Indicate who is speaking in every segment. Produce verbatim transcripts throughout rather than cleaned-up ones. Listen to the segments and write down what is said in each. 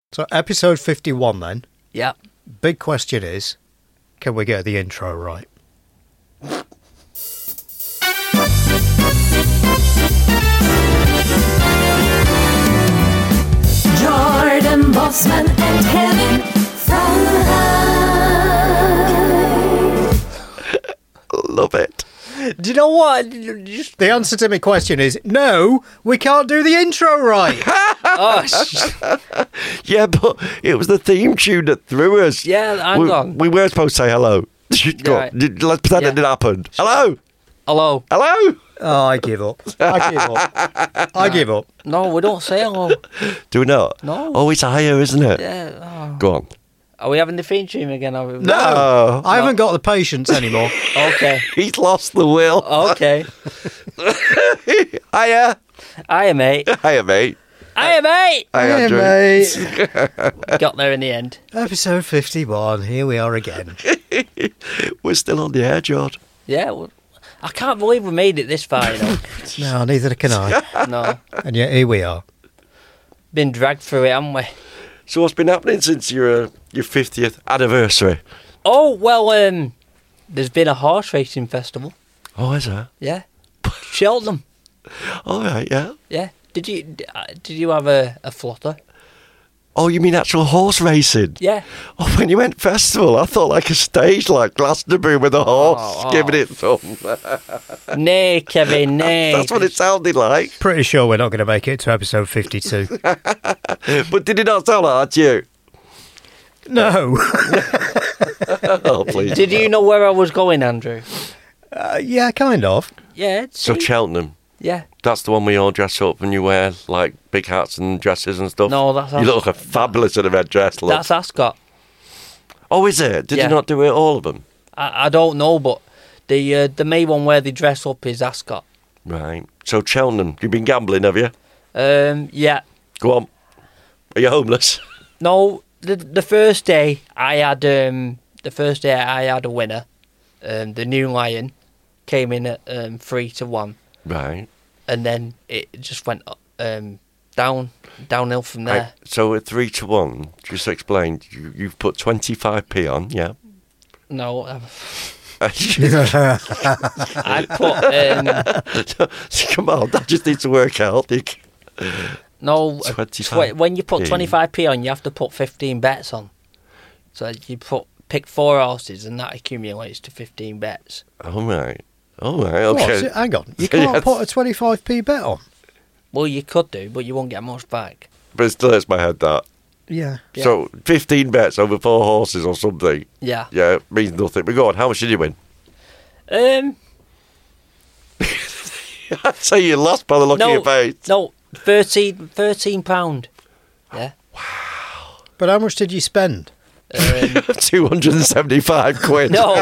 Speaker 1: So episode fifty-one then.
Speaker 2: Yeah.
Speaker 1: Big question is, can we get the intro right?
Speaker 3: Jordan Bossman and Kevin from High.
Speaker 4: Love it.
Speaker 2: Do you know what? Just,
Speaker 1: The answer to my question is, no, we can't do the intro right.
Speaker 2: oh, sh-
Speaker 4: Yeah, but it was the theme tune that threw us.
Speaker 2: yeah, hang
Speaker 4: we,
Speaker 2: on.
Speaker 4: we were supposed to say hello. Go on,
Speaker 2: Right.
Speaker 4: did- Let's pretend
Speaker 2: Yeah.
Speaker 4: it didn't happen. Hello?
Speaker 2: Hello.
Speaker 4: Hello?
Speaker 1: Oh, I give up. I give up. I give up.
Speaker 2: No, we don't say hello.
Speaker 4: Do we not?
Speaker 2: No.
Speaker 4: Oh, it's higher, isn't it?
Speaker 2: Yeah. Oh.
Speaker 4: Go on.
Speaker 2: Are we having the theme tune again? Are we?
Speaker 4: No.
Speaker 1: I haven't got the patience anymore.
Speaker 2: Okay.
Speaker 4: He's lost the will.
Speaker 2: Okay.
Speaker 4: Hiya.
Speaker 2: Hiya, mate.
Speaker 4: Hiya, mate.
Speaker 2: Hiya, mate.
Speaker 4: Hi,
Speaker 1: Hey,
Speaker 4: Andrew.
Speaker 1: mate.
Speaker 2: Got there in the end.
Speaker 1: Episode fifty-one. Here we are again.
Speaker 4: We're still on the air, George.
Speaker 2: Yeah. Well, I can't believe we made it this far, you know.
Speaker 1: No, neither can I.
Speaker 2: No.
Speaker 1: And yet here we are.
Speaker 2: Been dragged through it, haven't we?
Speaker 4: So what's been happening since your uh, your fiftieth anniversary?
Speaker 2: Oh, well, um, there's been a horse racing festival.
Speaker 4: Oh, is there?
Speaker 2: Yeah. Cheltenham.
Speaker 4: All right, yeah.
Speaker 2: Yeah. Did you d- uh, did you have a, a flutter?
Speaker 4: Oh, you mean actual horse racing?
Speaker 2: Yeah.
Speaker 4: Oh, when you went festival, I thought like a stage like Glastonbury with a horse
Speaker 2: Oh,
Speaker 4: giving
Speaker 2: oh.
Speaker 4: it some.
Speaker 2: Nay, Kevin, nay.
Speaker 4: That's what it sounded like.
Speaker 1: Pretty sure we're not going to make it to episode fifty-two.
Speaker 4: But did it not sound like you?
Speaker 1: No.
Speaker 4: Oh, please.
Speaker 2: Did you know where I was going, Andrew?
Speaker 1: Uh, yeah, kind of.
Speaker 2: Yeah.
Speaker 4: So
Speaker 2: see?
Speaker 4: Cheltenham,
Speaker 2: Yeah.
Speaker 4: that's the one where you all dress up and you wear like big hats and dresses and stuff?
Speaker 2: No, that's
Speaker 4: You look like fabulous in a red dress, look.
Speaker 2: That's Ascot.
Speaker 4: Oh, is it? Did
Speaker 2: Yeah.
Speaker 4: you not do it all of them?
Speaker 2: I, I don't know, but the uh, the main one where they dress up is Ascot.
Speaker 4: Right. So Cheltenham, you've been gambling, have you?
Speaker 2: Um, yeah.
Speaker 4: Go on. Are you homeless?
Speaker 2: No, the the first day I had um the first day I had a winner. Um, the New Lion came in at um three to one,
Speaker 4: Right.
Speaker 2: and then it just went um down downhill from there.
Speaker 4: Right. So at three to one, just explain, you, you've put twenty-five p on, yeah?
Speaker 2: No, um,
Speaker 4: Come
Speaker 2: I put um
Speaker 4: on, that just needs to work out. You c-
Speaker 2: no uh,
Speaker 4: twenty-five
Speaker 2: tw- when you put
Speaker 4: p.
Speaker 2: twenty-five p on, you have to put fifteen bets on. So you put pick four horses, and that accumulates to fifteen bets.
Speaker 4: All right. All right,
Speaker 1: What?
Speaker 4: okay.
Speaker 1: So- hang on. You can't
Speaker 4: Yes.
Speaker 1: put a twenty-five p bet on.
Speaker 2: Well, you could do, but you won't get much back.
Speaker 4: But it still hurts my head, that.
Speaker 1: Yeah.
Speaker 2: Yeah.
Speaker 4: So fifteen bets over four horses or something,
Speaker 2: Yeah.
Speaker 4: yeah, means nothing. But go on, how much did you win?
Speaker 2: Um.
Speaker 4: I'd say you lost by the look of
Speaker 2: No.
Speaker 4: your face.
Speaker 2: No. Thirteen. Thirteen pound. Yeah.
Speaker 1: But how much did you spend?
Speaker 2: Um,
Speaker 4: two hundred seventy-five quid.
Speaker 2: no.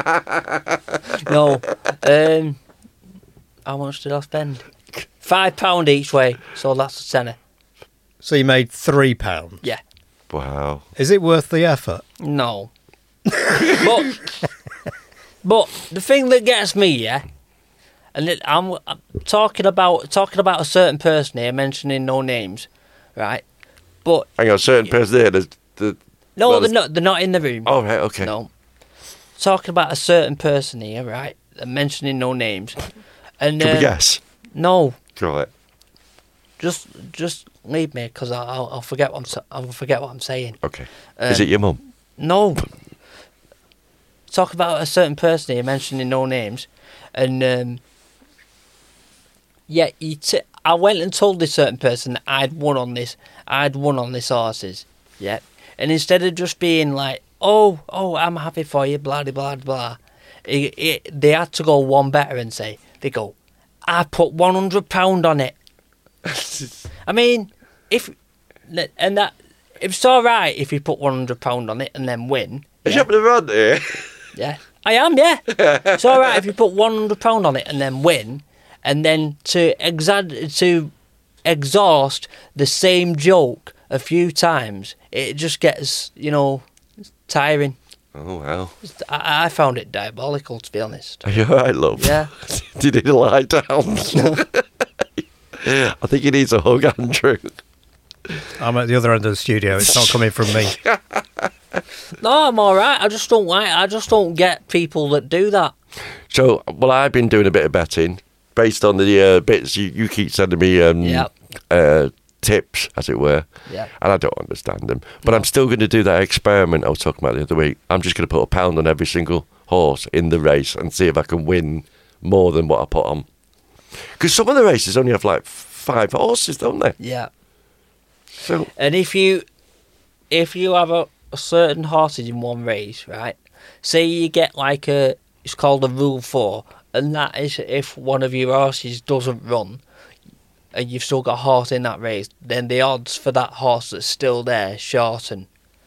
Speaker 2: no. Um. How much did I spend? Five pound each way. So that's a tenner.
Speaker 1: So you made three pounds.
Speaker 2: Yeah.
Speaker 4: Wow.
Speaker 1: Is it worth the effort?
Speaker 2: No. but. But the thing that gets me, yeah, and it, I'm, I'm talking about talking about a certain person here, mentioning no names, right? But
Speaker 4: Hang on, a certain person there, there's, the,
Speaker 2: no,
Speaker 4: well,
Speaker 2: they're
Speaker 4: there's-
Speaker 2: not. They're not in the room.
Speaker 4: Oh, right, okay.
Speaker 2: No. Talking about a certain person here, right? I'm mentioning no names. And
Speaker 4: Can we
Speaker 2: uh,
Speaker 4: guess?
Speaker 2: no,
Speaker 4: Right.
Speaker 2: just just leave me because I'll I'll forget what I'm sa- I'll forget what I'm saying.
Speaker 4: Okay.
Speaker 2: Um,
Speaker 4: Is it your mum?
Speaker 2: No. Talk about a certain person here, mentioning no names, and um, yeah, he t- I went and told this certain person that I'd won on this, I'd won on this horses, yeah, and instead of just being like, oh, oh, I'm happy for you, blah blah blah blah, it, it, they had to go one better and say, they go, I put one hundred pound on it. I mean, if and that it's all right if you put one hundred pound on it and then win.
Speaker 4: Is
Speaker 2: Yeah.
Speaker 4: you having a run here?
Speaker 2: Yeah, I am. Yeah, it's all right if you put one hundred pound on it and then win, and then to exa- to exhaust the same joke a few times, it just gets, you know, tiring.
Speaker 4: Oh, wow.
Speaker 2: I, I found it diabolical, to be honest.
Speaker 4: Are you alright, love?
Speaker 2: Yeah.
Speaker 4: Did he lie down? I think he needs a hug, Andrew.
Speaker 1: I'm at the other end of the studio. It's not coming from me.
Speaker 2: No, I'm all right. I just don't like. I just don't get people that do that.
Speaker 4: So, well, I've been doing a bit of betting based on the uh, bits you, you keep sending me. Um,
Speaker 2: Yep.
Speaker 4: uh, tips, as it were.
Speaker 2: Yeah.
Speaker 4: And I don't understand them. But I'm still going to do that experiment I was talking about the other week. I'm just going to put a pound on every single horse in the race and see if I can win more than what I put on. Because some of the races only have like five horses, don't they?
Speaker 2: Yeah.
Speaker 4: So,
Speaker 2: And if you, if you have a, a certain horses in one race, right? Say you get like a, it's called a rule four, and that is if one of your horses doesn't run, and you've still got a horse in that race, then the odds for that horse that's still there shorten.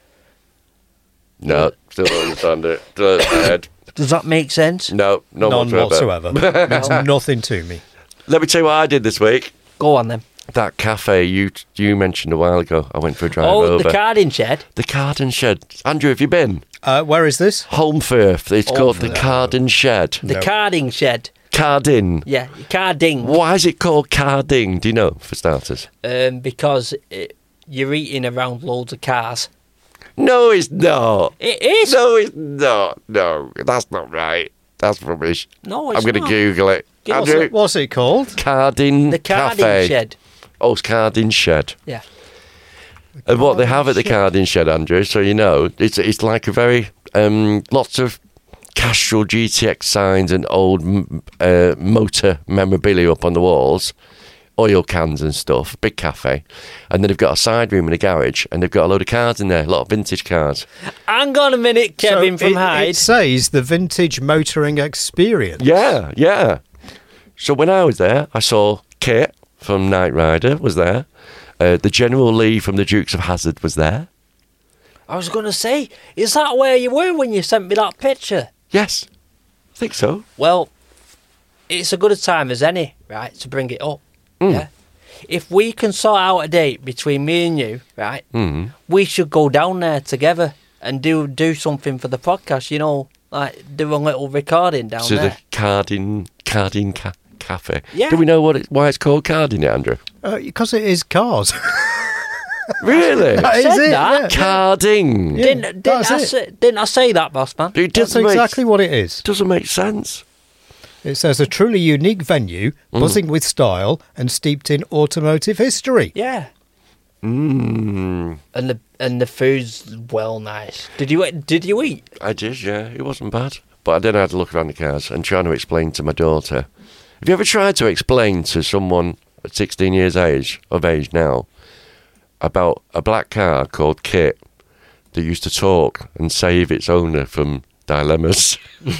Speaker 4: no, still don't understand it. Still don't understand.
Speaker 2: Does that make sense?
Speaker 4: No, no
Speaker 1: None
Speaker 4: whatsoever.
Speaker 1: whatsoever. Makes nothing to me.
Speaker 4: Let me tell you what I did this week.
Speaker 2: Go on then.
Speaker 4: That cafe you you mentioned a while ago, I went for a drive
Speaker 2: Oh,
Speaker 4: over.
Speaker 2: the carding shed.
Speaker 4: The Carden Shed. Andrew, have you been?
Speaker 1: Uh, where is this?
Speaker 4: Holmfirth. It's called the
Speaker 1: no.
Speaker 4: Carden Shed.
Speaker 2: The
Speaker 1: No.
Speaker 2: carding shed.
Speaker 4: Cardin.
Speaker 2: Yeah, carding.
Speaker 4: Why is it called carding? Do you know, for starters?
Speaker 2: Um, because it, you're eating around loads of cars.
Speaker 4: No, it's not.
Speaker 2: It is.
Speaker 4: No, it's not. No, that's not right. That's rubbish.
Speaker 2: No, it's
Speaker 4: I'm going to
Speaker 2: not.
Speaker 4: Google it.
Speaker 2: Give us
Speaker 4: Andrew,
Speaker 1: What's it called?
Speaker 4: Cardin
Speaker 2: The carding
Speaker 4: Cafe.
Speaker 2: shed.
Speaker 4: Oh, it's Cardin Shed.
Speaker 2: Yeah.
Speaker 4: And what they have at the Cardin Shed, Andrew, so you know, it's it's like a very um, lots of Castrol G T X signs and old m- uh, motor memorabilia up on the walls, oil cans and stuff. Big cafe, and then they've got a side room and a garage, and they've got a load of cars in there, a lot of vintage cars.
Speaker 2: Hang on a minute, Kevin
Speaker 1: So
Speaker 2: from
Speaker 1: it,
Speaker 2: Hyde.
Speaker 1: It says the vintage motoring experience.
Speaker 4: Yeah, yeah. So when I was there, I saw Kit from Knight Rider was there. Uh, the General Lee from the Dukes of Hazzard was there.
Speaker 2: I was going to say, is that where you were when you sent me that picture?
Speaker 4: Yes, I think so.
Speaker 2: Well, it's as good a time as any, right, to bring it up. Yeah. If we can sort out a date between me and you, right,
Speaker 4: Mm.
Speaker 2: we should go down there together and do do something for the podcast. You know, like do a little recording down
Speaker 4: To
Speaker 2: there.
Speaker 4: the Cardin Cardin ca- Cafe.
Speaker 2: Yeah.
Speaker 4: Do we know what it, why it's called Cardin, Andrew?
Speaker 1: Because it is cars.
Speaker 4: Really?
Speaker 1: That is
Speaker 2: said
Speaker 1: it.
Speaker 2: that.
Speaker 1: Yeah.
Speaker 4: Carding.
Speaker 1: Yeah.
Speaker 2: Didn't didn't
Speaker 1: that's
Speaker 2: I,
Speaker 1: it.
Speaker 2: say, didn't I say that, boss man?
Speaker 4: It
Speaker 1: That's
Speaker 4: doesn't make,
Speaker 1: exactly what it is.
Speaker 4: doesn't make sense.
Speaker 1: It says a truly unique venue, buzzing with style and steeped in automotive history.
Speaker 2: Yeah.
Speaker 4: Mm,
Speaker 2: And the and the food's well nice. Did you did you eat?
Speaker 4: I did, yeah. It wasn't bad. But I then had to look around the cars and trying to explain to my daughter. Have you ever tried to explain to someone at sixteen years age of age now about a black car called Kit that used to talk and save its owner from dilemmas?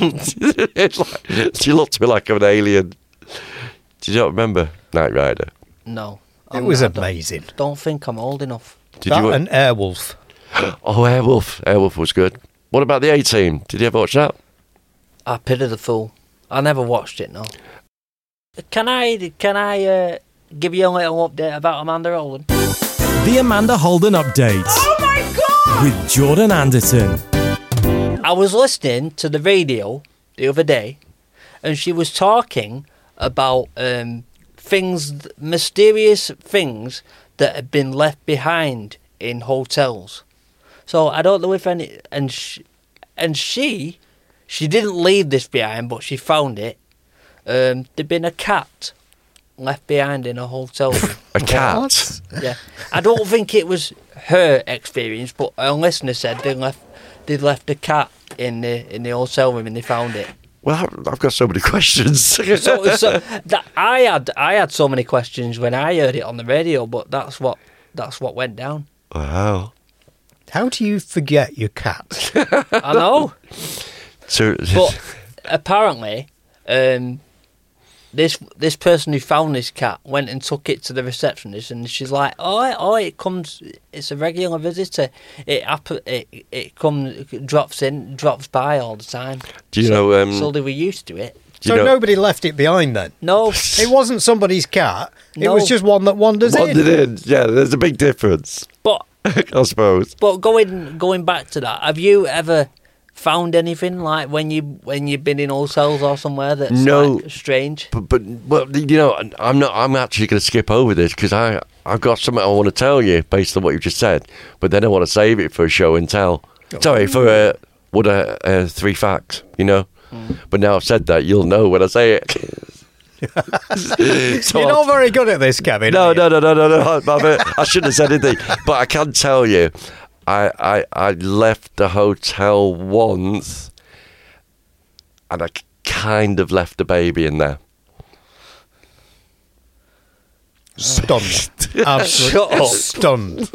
Speaker 4: It's like, she looked to me like an alien. Did you not remember Knight Rider?
Speaker 2: No.
Speaker 1: It
Speaker 2: I'm-
Speaker 1: was
Speaker 2: I don't-
Speaker 1: amazing.
Speaker 2: Don't think I'm old enough.
Speaker 4: Did
Speaker 1: that
Speaker 4: you?
Speaker 1: and Airwolf.
Speaker 4: Oh, Airwolf. Airwolf was good. What about the A-Team? Did you ever watch that?
Speaker 2: I pity the fool. I never watched it. No. Can I can I uh, give you a little update about Amanda Rowland?
Speaker 5: The Amanda Holden Update. Oh my God! With Jordan Anderton.
Speaker 2: I was listening to the radio the other day, and she was talking about um, things, mysterious things that had been left behind in hotels. So I don't know if any, and she, and she, she didn't leave this behind, but she found it. Um, there'd been a cat left behind in a hotel.
Speaker 4: A cat?
Speaker 1: What?
Speaker 2: Yeah, I don't think it was her experience, but a listener said they left they left a cat in the in the hotel room and they found it.
Speaker 4: Well, I've got so many questions.
Speaker 2: So, so that I had I had so many questions when I heard it on the radio, but that's what that's what went down.
Speaker 4: Wow.
Speaker 1: How do you forget your cat?
Speaker 2: I know,
Speaker 4: So,
Speaker 2: but apparently, um, this this person who found this cat went and took it to the receptionist, and she's like, "Oh, oh, it comes. It's a regular visitor. It happen, it it comes, drops in, drops by all the time."
Speaker 4: do you
Speaker 2: so,
Speaker 4: know? Um,
Speaker 2: So they were used to it.
Speaker 4: do you
Speaker 1: So
Speaker 4: know,
Speaker 1: nobody left it behind then?
Speaker 2: No,
Speaker 1: It wasn't somebody's cat. It
Speaker 2: No.
Speaker 1: was just one that wanders
Speaker 4: What
Speaker 1: in.
Speaker 4: did it? Yeah, there's a big difference,
Speaker 2: but
Speaker 4: I suppose.
Speaker 2: but going going back to that, have you ever found anything like when you when you've been in hotels or somewhere that's
Speaker 4: No.
Speaker 2: like strange?
Speaker 4: But, but well, you know, I'm not. I'm actually going to skip over this because I I've got something I want to tell you based on what you've just said, but then I want to save it for a show and tell.
Speaker 1: Oh.
Speaker 4: Sorry, for uh, what uh, uh, three facts, you know?
Speaker 2: Mm.
Speaker 4: But now I've said that, you'll know when I say it. So
Speaker 1: You're
Speaker 4: I'll-
Speaker 1: not very good at this, Kevin.
Speaker 4: No,
Speaker 1: are you?
Speaker 4: no, no, no, no, no. I, I shouldn't have said anything. But I can tell you, I, I, I left the hotel once and I kind of left the baby in there.
Speaker 1: Stunned. Absolutely stunned.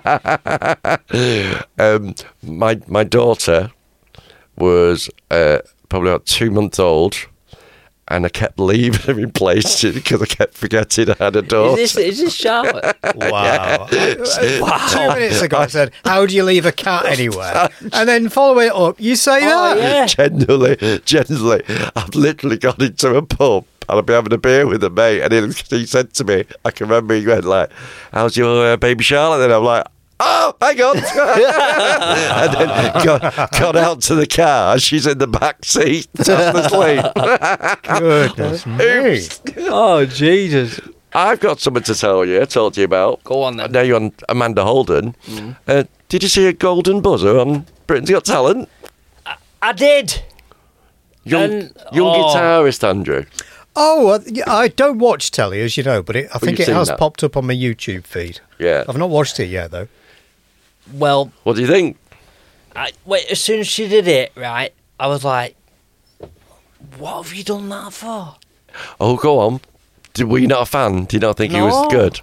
Speaker 4: Um, my my daughter was uh, probably about two months old, and I kept leaving her in places because I kept forgetting I had a daughter.
Speaker 2: Is this, is this Charlotte?
Speaker 1: Wow. Two minutes ago I said, how do you leave a cat anywhere? And then follow it up, you say
Speaker 2: Oh,
Speaker 1: that?
Speaker 2: yeah.
Speaker 4: Generally, generally, I've literally gone into a pub and I've been having a beer with a mate, and he, he said to me, I can remember he went like, "How's your uh, baby Charlotte?" And I'm like, "Oh, hang on." And then got, got out to the car, and she's in the back seat, fast asleep.
Speaker 1: Goodness me.
Speaker 2: Oh, Jesus.
Speaker 4: I've got something to tell you, talk to you about.
Speaker 2: Go on then.
Speaker 4: Now you're on Amanda Holden. Uh, did you see a golden buzzer on Britain's Got Talent?
Speaker 2: I did.
Speaker 4: Young,
Speaker 2: And-
Speaker 4: young
Speaker 2: oh.
Speaker 4: guitarist, Andrew.
Speaker 1: Oh, uh, yeah, I don't watch telly, as you know, but it, I think
Speaker 4: you've
Speaker 1: it
Speaker 4: seen
Speaker 1: has
Speaker 4: that.
Speaker 1: popped up on my YouTube feed.
Speaker 4: Yeah.
Speaker 1: I've not watched it yet, though.
Speaker 2: Well,
Speaker 4: What do you think?
Speaker 2: I, wait, as soon as she did it, right, I was like, what have you done that for?
Speaker 4: Oh, go on. Did, were you not a fan? Did you not think he
Speaker 2: No.
Speaker 4: was good?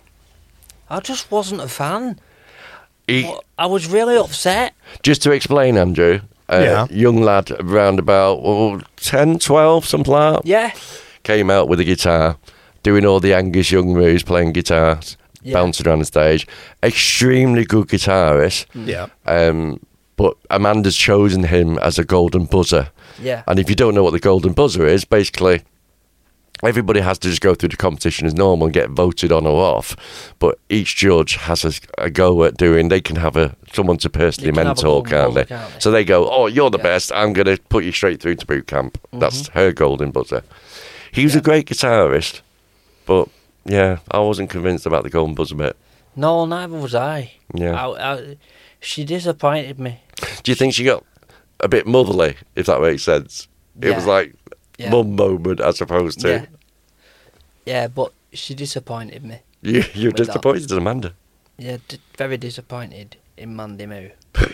Speaker 2: I just wasn't a fan.
Speaker 4: He,
Speaker 2: I was really upset.
Speaker 4: just to explain, Andrew, uh,
Speaker 1: Yeah.
Speaker 4: young lad around about oh, ten, twelve, something like that,
Speaker 2: Yeah.
Speaker 4: came out with a guitar, doing all the Angus Young moves, playing guitar,
Speaker 2: Yeah.
Speaker 4: bouncing around the stage. Extremely good guitarist.
Speaker 1: Yeah.
Speaker 4: Um, but Amanda's chosen him as a golden buzzer.
Speaker 2: Yeah.
Speaker 4: And if you don't know what the golden buzzer is, basically everybody has to just go through the competition as normal and get voted on or off. But each judge has a, a go at doing, they can have a someone to personally
Speaker 2: They can have a
Speaker 4: mentor,
Speaker 2: golden
Speaker 4: can't they?
Speaker 2: buzzer, can't they?
Speaker 4: So they go, "Oh, you're the
Speaker 2: Yeah.
Speaker 4: best. I'm going to put you straight through to boot camp."
Speaker 2: Mm-hmm.
Speaker 4: That's her golden buzzer. He was a great guitarist, but yeah, I wasn't convinced about the golden buzzer bit.
Speaker 2: No, neither was I.
Speaker 4: Yeah.
Speaker 2: I, I, she disappointed me.
Speaker 4: Do you think she got a bit motherly, if that makes sense? It
Speaker 2: Yeah.
Speaker 4: was like
Speaker 2: Yeah.
Speaker 4: mum moment as opposed to
Speaker 2: Yeah. Yeah, but she disappointed me.
Speaker 4: you. You're
Speaker 2: With that.
Speaker 4: disappointed in Amanda.
Speaker 2: Yeah, d- very disappointed in Mandy Moo.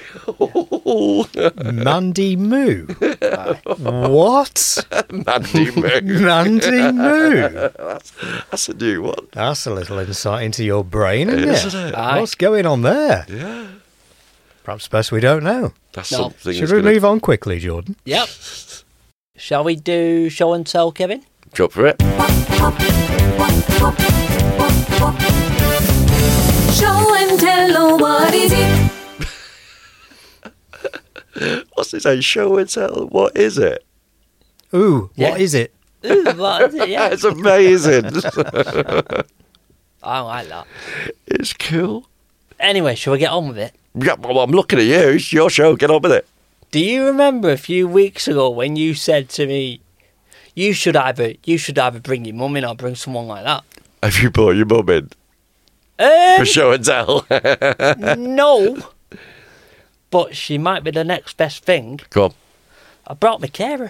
Speaker 1: Mandy Moo.
Speaker 2: Aye.
Speaker 1: What?
Speaker 4: Mandy Moo.
Speaker 1: Mandy Moo.
Speaker 4: That's a new one.
Speaker 1: That's a little insight into your brain, isn't it?
Speaker 4: Isn't it?
Speaker 2: Aye.
Speaker 1: What's going on there?
Speaker 4: Yeah.
Speaker 1: Perhaps best we don't know.
Speaker 4: That's
Speaker 2: No.
Speaker 4: something.
Speaker 1: Should
Speaker 4: that's
Speaker 1: we
Speaker 4: gonna
Speaker 1: move on quickly, Jordan?
Speaker 2: Yep. Shall we do show and tell, Kevin?
Speaker 4: Go for it.
Speaker 3: Show and tell, oh, what is it?
Speaker 4: What's it say? Show and tell. What is it?
Speaker 1: Ooh,
Speaker 2: Yeah.
Speaker 1: what is it?
Speaker 2: Ooh, what is it? Yeah.
Speaker 4: It's amazing.
Speaker 2: I like that.
Speaker 4: It's cool.
Speaker 2: Anyway, shall we get on with it?
Speaker 4: Yeah, well, I'm looking at you. It's your show. Get on with it.
Speaker 2: Do you remember a few weeks ago when you said to me, "You should either you should either bring your mum in or bring someone like that"?
Speaker 4: Have you brought your mum in
Speaker 2: Um,
Speaker 4: for show and tell?
Speaker 2: no, but she might be the next best thing.
Speaker 4: Go on.
Speaker 2: I brought my carer.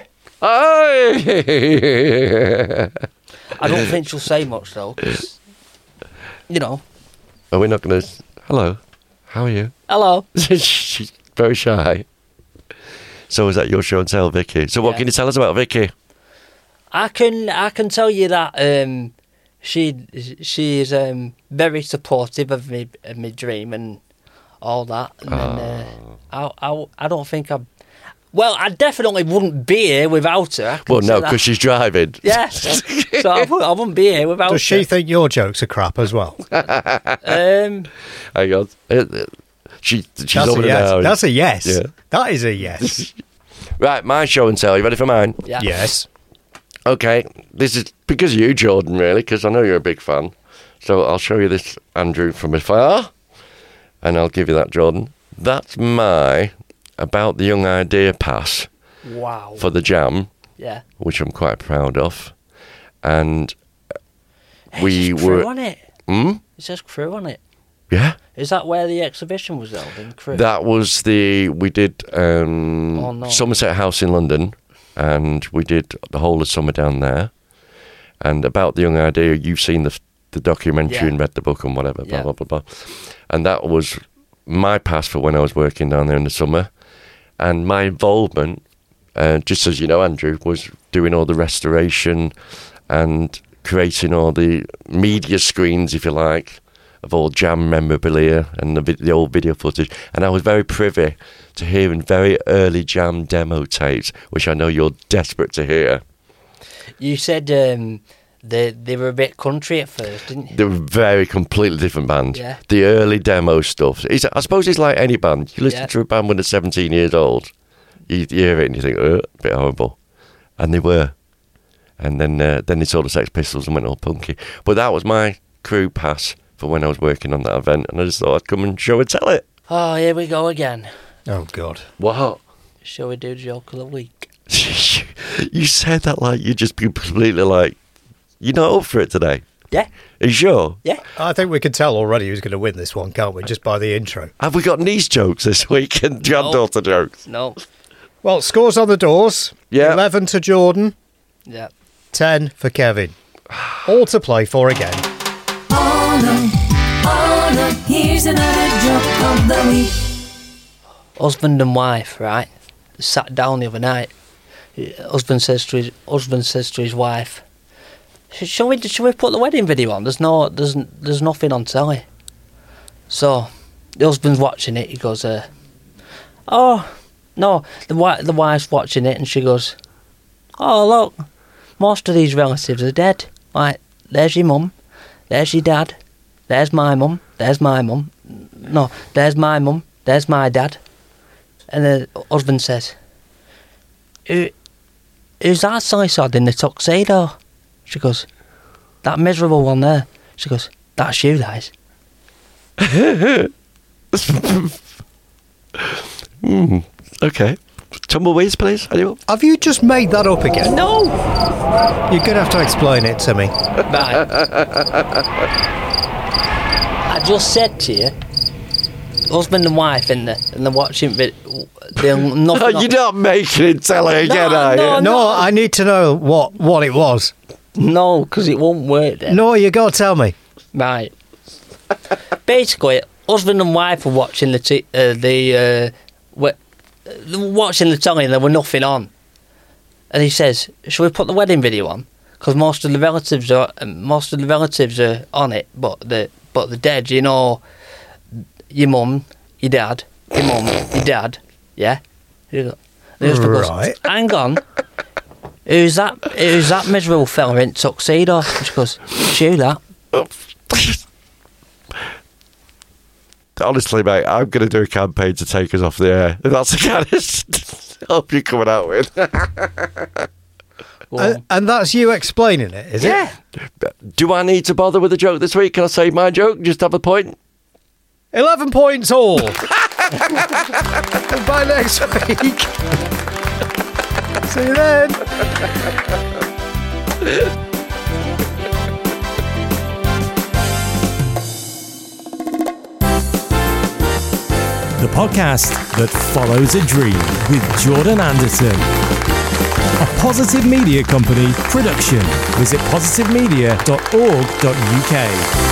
Speaker 4: Aye.
Speaker 2: I don't think she'll say much though, 'cause, you know.
Speaker 4: Are we not going to? Hello. How are you?
Speaker 2: Hello.
Speaker 4: She's very shy. So is that your show and tell, Vicky? So what
Speaker 2: Yeah.
Speaker 4: can you tell us about Vicky?
Speaker 2: I can I can tell you that um, she she is um, very supportive of me of my dream and all that. And then, uh, I, I I don't think I'm. Well, I definitely wouldn't be here without her. I can
Speaker 4: Well,
Speaker 2: say
Speaker 4: no,
Speaker 2: that.
Speaker 4: because she's driving.
Speaker 2: Yeah, so I wouldn't, I wouldn't be here without
Speaker 1: Does she
Speaker 2: her.
Speaker 1: think your jokes are crap as well?
Speaker 2: Um,
Speaker 4: Hang on. Uh, uh, She, she's
Speaker 1: That's
Speaker 4: over
Speaker 1: a yes.
Speaker 4: now.
Speaker 1: That's a yes.
Speaker 4: Yeah.
Speaker 1: That is a yes.
Speaker 4: Right, my show and tell. You ready for mine?
Speaker 2: yeah.
Speaker 1: Yes.
Speaker 4: Okay, this is because of you, Jordan, really, because I know you're a big fan. So I'll show you this, Andrew, from afar, and I'll give you that, Jordan. That's my About the Young Idea pass
Speaker 2: Wow.
Speaker 4: for the Jam,
Speaker 2: Yeah.
Speaker 4: which I'm quite proud of. And we
Speaker 2: It's
Speaker 4: were
Speaker 2: true, on it.
Speaker 4: Hmm?
Speaker 2: It says Crewe on it.
Speaker 4: Yeah.
Speaker 2: Is that where the exhibition was held in Crewe?
Speaker 4: That was the we did um,
Speaker 2: Oh, no.
Speaker 4: Somerset House in London, and we did the whole of summer down there. And about the Young Idea, you've seen the the documentary
Speaker 2: Yeah.
Speaker 4: and read the book and whatever, blah
Speaker 2: Yeah.
Speaker 4: blah blah blah. And that was my pass for when I was working down there in the summer, and my involvement, uh, just as you know, Andrew, was doing all the restoration and creating all the media screens, if you like, of all Jam memorabilia and the, vid- the old video footage. And I was very privy to hearing very early Jam demo tapes, which I know you're desperate to hear.
Speaker 2: You said um, they they were a bit country at first, didn't you?
Speaker 4: They were very completely different band.
Speaker 2: Yeah.
Speaker 4: The early demo stuff. It's, I suppose it's like any band. You listen
Speaker 2: Yeah.
Speaker 4: to a band when they're seventeen years old, you, you hear it and you think, oh, a bit horrible. And they were. And then uh, then they saw the Sex Pistols and went all punky. But that was my crew pass for when I was working on that event, and I just thought I'd come and show and tell it.
Speaker 2: Oh, here we go again.
Speaker 1: Oh, God.
Speaker 4: What?
Speaker 2: Shall we do joke of the week?
Speaker 4: You said that like you just completely like, you're not up for it today.
Speaker 2: Yeah,
Speaker 4: Are you sure?
Speaker 2: yeah.
Speaker 1: I think we can tell already who's going to win this one, can't we? Just by the intro.
Speaker 4: Have we got niece jokes this week and granddaughter jokes?
Speaker 2: No.
Speaker 1: Well, scores on the doors.
Speaker 4: Yeah.
Speaker 1: eleven to Jordan,
Speaker 2: Yeah.
Speaker 1: ten for Kevin. All to play for again.
Speaker 3: Oh no, oh no, here's another joke of the week.
Speaker 2: Husband and wife, right? Sat down the other night. Husband says to his husband says to his wife, "Sh- "Shall we shall we put the wedding video on? There's no there's there's nothing on telly." So the husband's watching it. He goes, uh, "Oh no!" The wi- the wife's watching it, and she goes, "Oh look, most of these relatives are dead. Like there's your mum, there's your dad, there's my mum, there's my mum. No, there's my mum, there's my dad." And the husband says, Who, who's that silly sod in the tuxedo? She goes, that miserable one there. She goes, that's you, that is.
Speaker 4: Hmm. Okay. Tumbleweeds, please. Anyone?
Speaker 1: Have you just made that up again?
Speaker 2: No!
Speaker 1: You're going to have to explain it to me.
Speaker 2: Right. I just said to you, husband and wife in the and they're watching vid- they're nothing.
Speaker 4: You're not making it tell her again,
Speaker 2: No,
Speaker 4: are
Speaker 2: no,
Speaker 4: you?
Speaker 1: No, I need to know what, what it was.
Speaker 2: No, because it won't work then.
Speaker 1: No, you got to tell me.
Speaker 2: Right. Basically, husband and wife were watching the t- uh, the uh, were, they were watching the telly and there were nothing on. And he says, "Shall we put the wedding video on? Because most of the relatives are most of the relatives are on it, but the but the dead, you know, your mum, your dad, your mum, your dad, yeah." The husband goes,
Speaker 1: Right.
Speaker 2: "Hang on." Who's that? Who's that miserable fella in tuxedo? And she goes, "It's you, that."
Speaker 4: Honestly, mate, I'm going to do a campaign to take us off the air. If that's the kind of help you're coming out with.
Speaker 2: Go
Speaker 1: And,
Speaker 2: on.
Speaker 1: and that's you explaining it, is
Speaker 2: Yeah.
Speaker 1: it?
Speaker 4: Do I need to bother with a joke this week? Can I say my joke? Just have a point?
Speaker 1: eleven points all. By next week. See you then.
Speaker 5: The podcast that follows a dream with Jordan Anderson. A Positive Media Company production. Visit positive media dot org dot U K.